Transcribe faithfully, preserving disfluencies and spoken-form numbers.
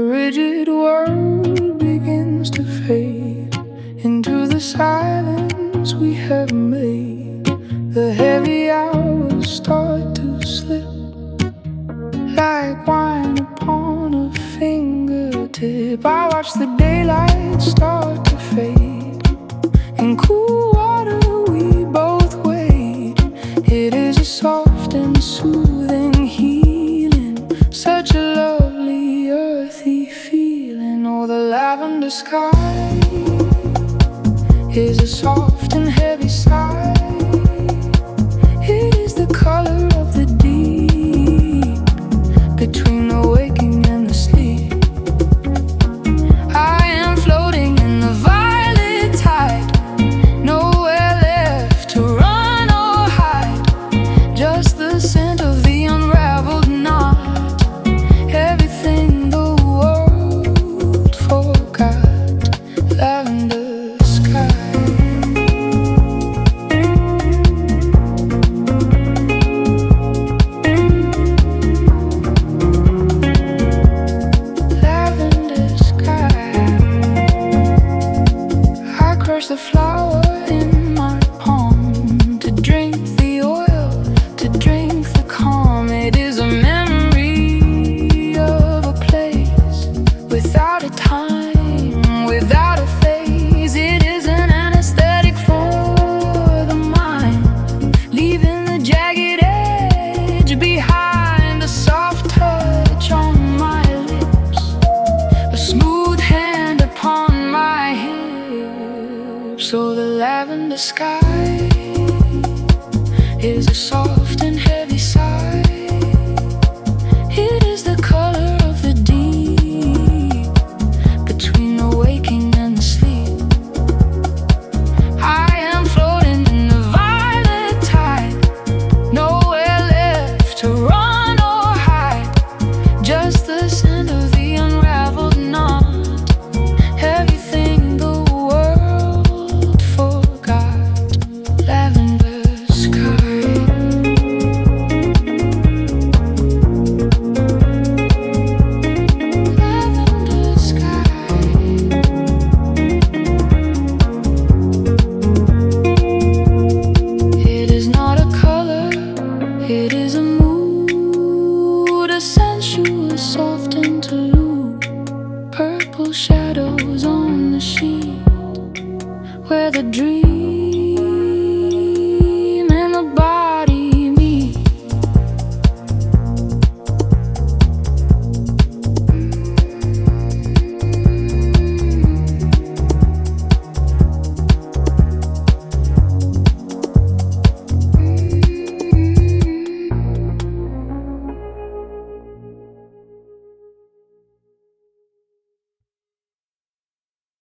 rigid world begins to fade into the silence we have made. The heavy hours start to slip like wine upon a fingertip. I watch the daylight start to fade. In cool water we both wade. It is a soft and soothing healing, such a lovely earthy feeling. Oh, the lavender sky is a soft and heavy sigh. It is the color of the deep, between the waking and the sleep. I am floating in the violet tide, nowhere left to run or hide. Just the scent of the unraveled knot, everything the world forgot. Lavender sky. The flower in my palm, to drink the oil, to drink the calm. It is a memory of a place without a time, without a phase. It is an anesthetic for the mind, leaving the jagged edge behind. A soft touch on my lips, a smooth hand upon my hip. So the lavender sky is a soft and heavy sigh. It is the color of the deep, between the waking and the sleep. I am floating in the violet tide, nowhere left to run or hide. Just the scent of the unraveled knot, everything the it is a mood, a sensuous, soft interlude. Purple shadows on the sheet, where the dream